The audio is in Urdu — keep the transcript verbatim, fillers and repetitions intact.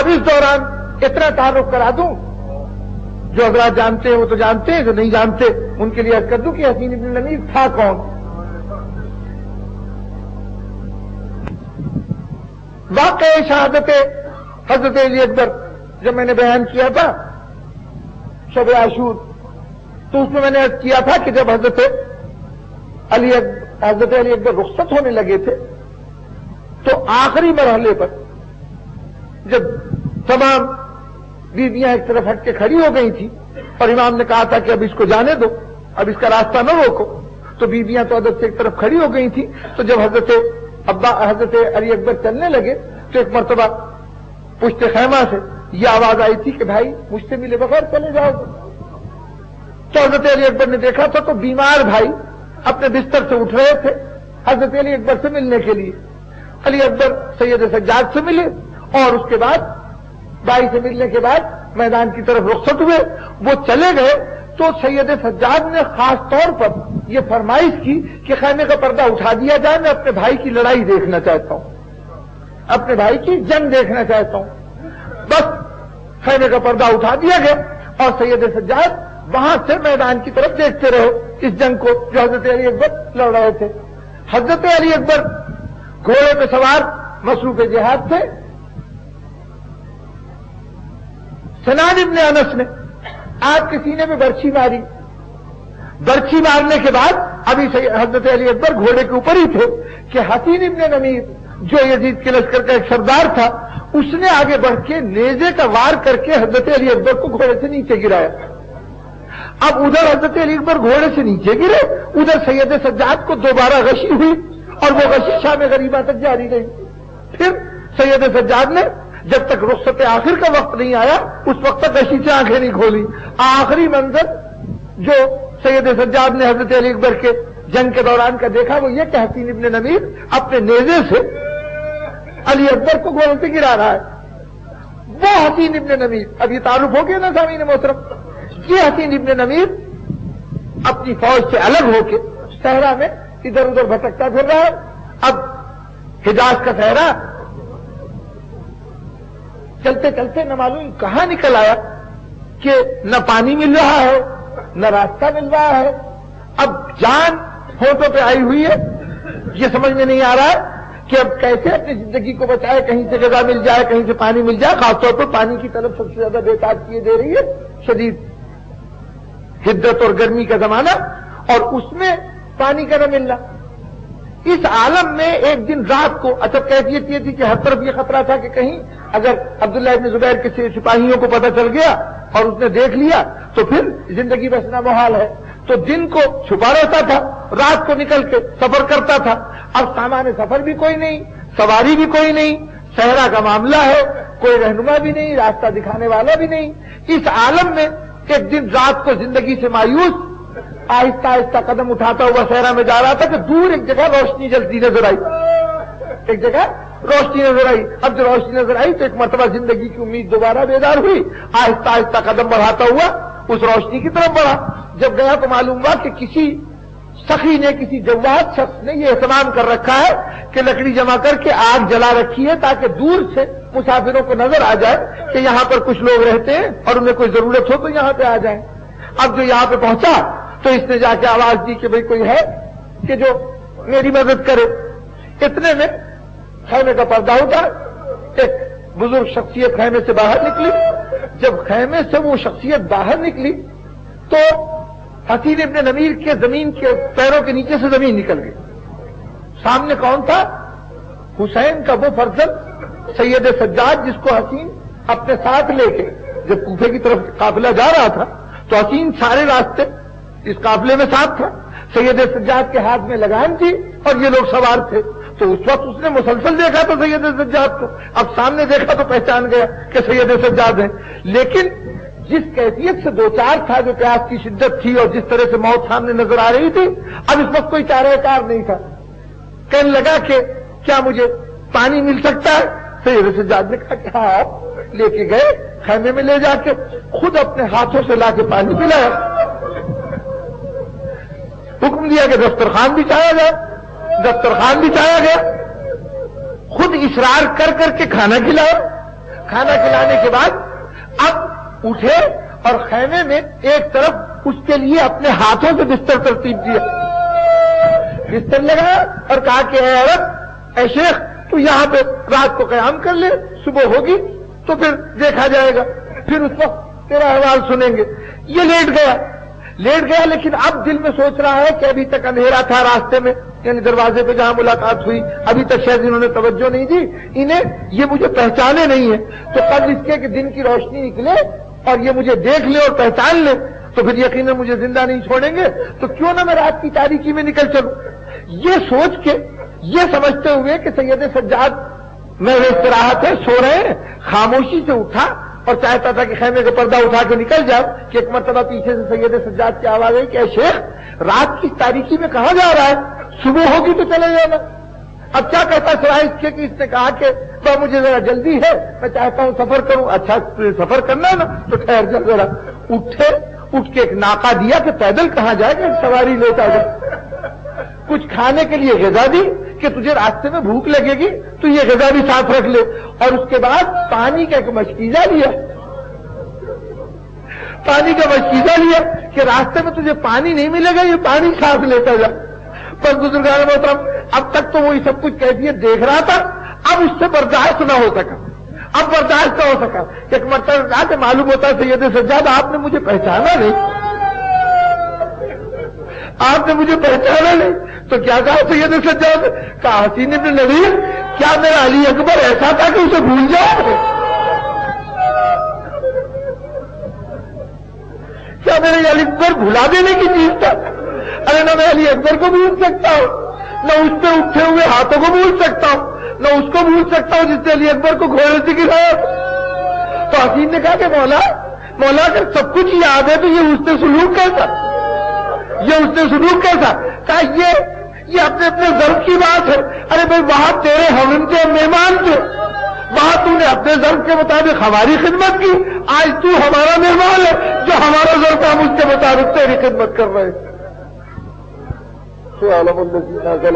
اب اس دوران اتنا تعارف کرا دوں، جو حضرات جانتے ہیں وہ تو جانتے ہیں، جو نہیں جانتے ان کے لیے عرض کر دوں کہ حسین ابن نمیر تھا کون۔ واقعہ شہادت حضرت علی اکبر جب میں نے بیان کیا تھا شب عاشور، تو اس میں میں نے عرض کیا تھا کہ جب حضرت علی حضرت علی اکبر رخصت ہونے لگے تھے تو آخری مرحلے پر جب تمام بیویاں ایک طرف ہٹ کے کھڑی ہو گئی تھی اور امام نے کہا تھا کہ اب اس کو جانے دو، اب اس کا راستہ نہ روکو، تو بیویاں تو عدد سے ایک طرف کھڑی ہو گئی تھی، تو جب حضرت ابا حضرت علی اکبر چلنے لگے تو ایک مرتبہ پشت خیمہ سے یہ آواز آئی تھی کہ بھائی مجھ سے ملے بغیر چلے جاؤ۔ تو حضرت علی اکبر نے دیکھا تھا تو بیمار بھائی اپنے بستر سے اٹھ رہے تھے حضرت علی اکبر سے ملنے کے لیے۔ علی اکبر سید سجاد سے ملے اور اس کے بعد بھائی سے ملنے کے بعد میدان کی طرف رخصت ہوئے، وہ چلے گئے تو سید سجاد نے خاص طور پر یہ فرمائش کی کہ خیمے کا پردہ اٹھا دیا جائے، میں اپنے بھائی کی لڑائی دیکھنا چاہتا ہوں، اپنے بھائی کی جنگ دیکھنا چاہتا ہوں۔ بس خیمے کا پردہ اٹھا دیا گیا اور سید سجاد وہاں سے میدان کی طرف دیکھتے رہے اس جنگ کو جو حضرت علی اکبر لڑ رہے تھے۔ حضرت علی اکبر گھوڑے پہ سوار مصروف جہاد تھے۔ سنان ابن انس نے آپ کے سینے میں برچھی ماری، برچھی مارنے کے بعد ابھی حضرت علی اکبر گھوڑے کے اوپر ہی تھے کہ حسین ابن نمیر جو یزید کے لشکر کا ایک سردار تھا، اس نے آگے بڑھ کے نیزے کا وار کر کے حضرت علی اکبر کو گھوڑے سے نیچے گرایا۔ اب ادھر حضرت علی اکبر گھوڑے سے نیچے گرے، ادھر سید سجاد کو دوبارہ غشی ہوئی اور وہ غشی شام غریبہ تک جاری رہی۔ پھر سید سجاد نے جب تک رخصت آخر کا وقت نہیں آیا اس وقت تک غشی سے آنکھیں نہیں کھولی۔ آخری منظر جو سید سجاد نے حضرت علی اکبر کے جنگ کے دوران کا دیکھا وہ یہ کہ حسین ابن نمیر اپنے نیزے سے علی اکبر کو گھوڑے سے گرا رہا ہے۔ وہ حسین ابن نمیر، اب یہ تعارف ہو گیا نا سامعین محترم، یہ حسین ابن نمیر اپنی فوج سے الگ ہو کے صحرا میں ادھر ادھر بھٹکتا پھر رہا ہے۔ اب حجاز کا صحرا چلتے چلتے نہ معلوم کہاں نکل آیا کہ نہ پانی مل رہا ہے نہ راستہ مل رہا ہے۔ اب جان ہونٹوں پہ آئی ہوئی ہے، یہ سمجھ میں نہیں آ رہا ہے کہ اب کیسے اپنی زندگی کو بچائے، کہیں سے غذا مل جائے کہیں سے پانی مل جائے۔ خاص طور پر پانی کی طرف سب سے زیادہ بےتاب کیے دے رہی ہے شدید حدت اور گرمی کا زمانہ، اور اس میں پانی کا نہ ملنا۔ اس عالم میں ایک دن رات کو اچھا کیفیت یہ تھی کہ ہر طرف یہ خطرہ تھا کہ کہیں اگر عبداللہ ابن زبیر کے سپاہیوں کو پتہ چل گیا اور اس نے دیکھ لیا تو پھر زندگی بچنا محال ہے۔ تو دن کو چھپا رہتا تھا، رات کو نکل کے سفر کرتا تھا۔ اب سامان سفر بھی کوئی نہیں، سواری بھی کوئی نہیں، صحرا کا معاملہ ہے، کوئی رہنما بھی نہیں، راستہ دکھانے والا بھی نہیں۔ اس عالم میں ایک دن رات کو زندگی سے مایوس آہستہ آہستہ قدم اٹھاتا ہوا صحرا میں جا رہا تھا کہ دور ایک جگہ روشنی جلتی نظر آئی، ایک جگہ روشنی نظر آئی۔ اب جو روشنی نظر آئی تو ایک مرتبہ زندگی کی امید دوبارہ بیدار ہوئی، آہستہ آہستہ قدم بڑھاتا ہوا اس روشنی کی طرف بڑھا۔ جب گیا تو معلوم ہوا کہ کسی سخی نے، کسی جواد شخص نے یہ اہتمام کر رکھا ہے کہ لکڑی جمع کر کے آگ جلا رکھی ہے تاکہ دور سے مسافروں کو نظر آ جائے کہ یہاں پر کچھ لوگ رہتے ہیں اور انہیں کوئی ضرورت ہو تو یہاں پہ آ جائیں۔ اب جو یہاں پہ پہنچا تو اس نے جا کے آواز دی کہ بھئی کوئی ہے کہ جو میری مدد کرے۔ اتنے میں خیمے کا پردہ اٹھا، ایک بزرگ شخصیت خیمے سے باہر نکلی۔ جب خیمے سے وہ شخصیت باہر نکلی تو حسین ابن نمیر کے زمین کے پیروں کے نیچے سے زمین نکل گئی۔ سامنے کون تھا؟ حسین کا وہ فرزند سید سجاد، جس کو حسین اپنے ساتھ لے کے جب کوفے کی طرف قافلہ جا رہا تھا تو حسین سارے راستے اس قافلے میں ساتھ تھا۔ سید سجاد کے ہاتھ میں لگام تھی اور یہ لوگ سوار تھے۔ تو اس وقت اس نے مسلسل دیکھا تو سید سجاد کو، اب سامنے دیکھا تو پہچان گیا کہ سید سجاد ہیں۔ لیکن جس کیفیت سے دو چار تھا، جو پیاس کی شدت تھی اور جس طرح سے موت سامنے نظر آ رہی تھی، اب اس وقت کوئی چارہ کار نہیں تھا۔ کہنے لگا کہ کیا مجھے پانی مل سکتا ہے؟ سید سجاد نے کہا کہ ہاں۔ لے کے گئے خیمے میں، لے جا کے خود اپنے ہاتھوں سے لا کے پانی پلایا، حکم دیا کہ دسترخوان بچھایا جائے، دسترخوان بچھایا گیا، خود اصرار کر کر کے کھانا کھلایا۔ کھانا کھلانے کے بعد اب اٹھے اور خیمے میں ایک طرف اس کے لیے اپنے ہاتھوں سے بستر ترتیب دیا، بستر لگایا اور کہا کہ اے عورت، اے شیخ، تو یہاں پہ رات کو قیام کر لے، صبح ہوگی تو پھر دیکھا جائے گا، پھر اس وقت تیرا احوال سنیں گے۔ یہ لیٹ گیا لیٹ گیا لیکن اب دل میں سوچ رہا ہے کہ ابھی تک اندھیرا تھا راستے میں، یعنی دروازے پہ جہاں ملاقات ہوئی ابھی تک شاید انہوں نے توجہ نہیں دی، انہیں یہ مجھے پہچانے نہیں ہے، تو قبل اس کے کہ دن کی روشنی نکلے اور یہ مجھے دیکھ لے اور پہچان لے تو پھر یقیناً مجھے زندہ نہیں چھوڑیں گے، تو کیوں نہ میں رات کی تاریکی میں نکل چلوں۔ یہ سوچ کے، یہ سمجھتے ہوئے کہ سید سجاد میں استراحت ہے، سو رہے ہیں، خاموشی سے اٹھا اور چاہتا تھا کہ خیمے کا پردہ اٹھا کے نکل جاؤ کہ ایک مرتبہ پیچھے سے سید سجاد کی آواز آئی کہ اے شیخ، رات کی تاریکی میں کہاں جا رہا ہے؟ صبح ہوگی تو چلے جانا۔ اب کیا کہتا سوائے اس کے کہ اس نے کہا کہ تو مجھے ذرا جلدی ہے، میں چاہتا ہوں سفر کروں۔ اچھا سفر کرنا ہے نا تو ٹھہر جا ذرا۔ اٹھے، اٹھ کے ایک ناکہ دیا کہ پیدل کہاں جائے گا، سواری لیتا جائے، کچھ کھانے کے لیے غذا دی کہ تجھے راستے میں بھوک لگے گی تو یہ غذا بھی ساتھ رکھ لے، اور اس کے بعد پانی کا ایک مشکیزہ لیا پانی کا مشکیزہ لیا کہ راستے میں تجھے پانی نہیں ملے گا، یہ پانی ساتھ لیتا جا۔ پر بزرگان محترم، اب تک تو وہ یہ سب کچھ کیفیت دیکھ رہا تھا، اب اس سے برداشت نہ ہو سکا، اب برداشت نہ ہو سکا کہ ایک مرتبہ کہا کہ معلوم ہوتا ہے سید سجاد آپ نے مجھے پہچانا نہیں، آپ نے مجھے پہچانا نہیں۔ تو کیا کہا سید سجاد؟ کہا حسین ابن نویر، کیا میرا علی اکبر ایسا تھا کہ اسے بھول جاؤ؟ کیا میرے علی اکبر بھلا دینے کی چیز تھا؟ ارے نہ میں علی اکبر کو بھول سکتا ہوں، نہ اس پہ اٹھے ہوئے ہاتھوں کو بھول سکتا ہوں، نہ اس کو بھول سکتا ہوں جس نے علی اکبر کو گھوڑے سے گرایا۔ تو حسین نے کہا کہ مولا مولا اگر سب کچھ یاد ہے تو یہ اس نے سلوک کیسا یہ اس نے سلوک کیسا کہا یہ یہ اپنے اپنے ضرب کی بات ہے۔ ارے بھائی وہاں تیرے ہم تھے، مہمان تھے، وہاں تو نے اپنے ضرب کے مطابق ہماری خدمت کی، آج تو ہمارا مہمان ہے، جو ہمارا ضرب ہم اس کے مطابق تیری خدمت کر رہے ہیں۔